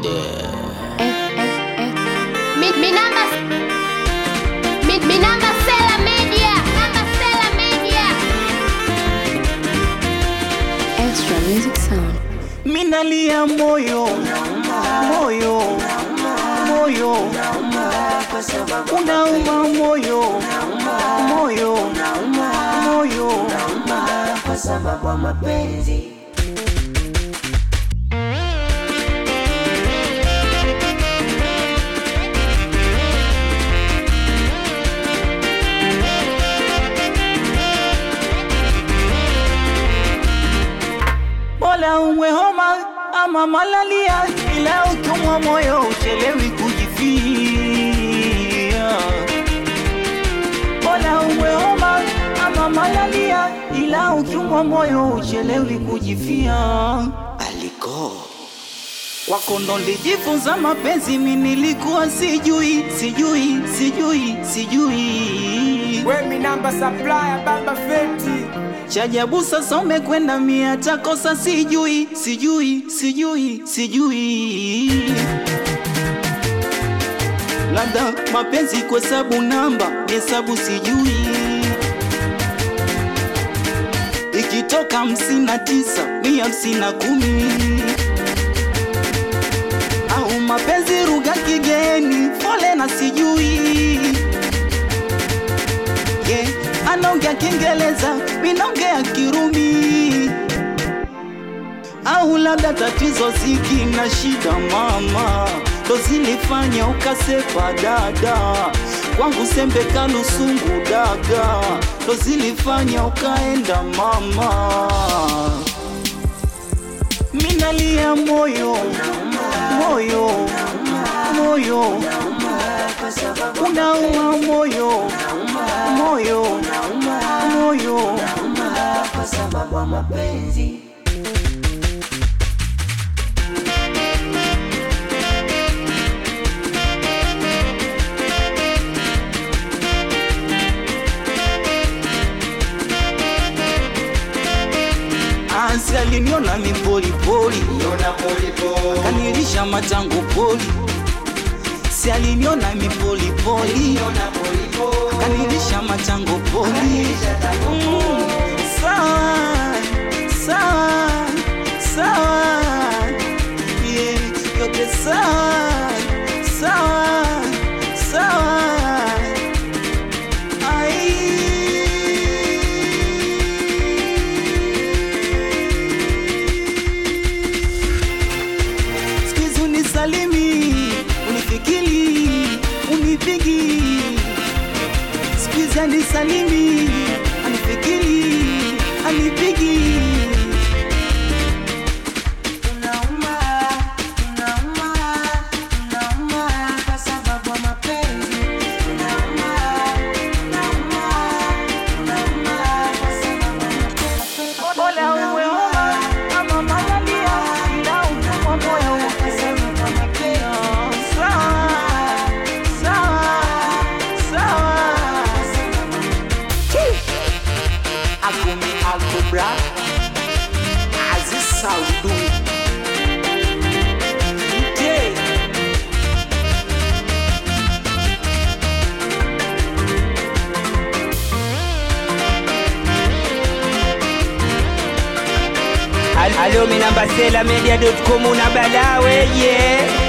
Minamba Sela Media. Extra music sound. Minalia moyo, moyo, moyo, unauma moyo, moyo, moyo, kwa sababu ya mapenzi. Mola uwe homa ama malaria, ila ukiumwa moyo uchelewi kujifia. Mola uwe homa ama malaria, ila ukiumwa moyo uchelewi kujifia. Aliko wako ndo nilijifunza mapenzi, mimi nilikuwa sijui. We Minamba supplier baba feti. Chajabu sasa umekwenda mia takosa sijui. Labda mapenzi kwa sababu namba hesabu sijui. Ikitoka 59 110. Au mapenzi lugha kigeni fole na sijui. Yeah, anaongea Kiingereza, mimi naongea Kirumi. Au labda tatizo ziki na shida mama, ndo zilifanya ukasepa dada. Kwangu sembe kalusungu daga, ndo zilifanya ukaenda mama. Minalia moyo, moyo, moyo, unauma moyo, moyo, moyo, kwa sababu ya mapenzi. Ansi aliniona ni poli, kanilisha matango poli. Si aliniona mi poli, kanilisha matango poli. Sawa, yeah, yote sawa. Salimi, unifikiri, unipigi. Sikiza ni salimi, unifikiri, unipigi. Unauma kwa sababu ya mapenzi. Unauma kwa sababu ya mapenzi. Mola uwe homa ama malaria, ila ukiumwa moyo ukasema kama kio. Sawa. Akumi Alcobra Aziz Saudu Mte Alo Minamba Sela Media.com una balawe yeah.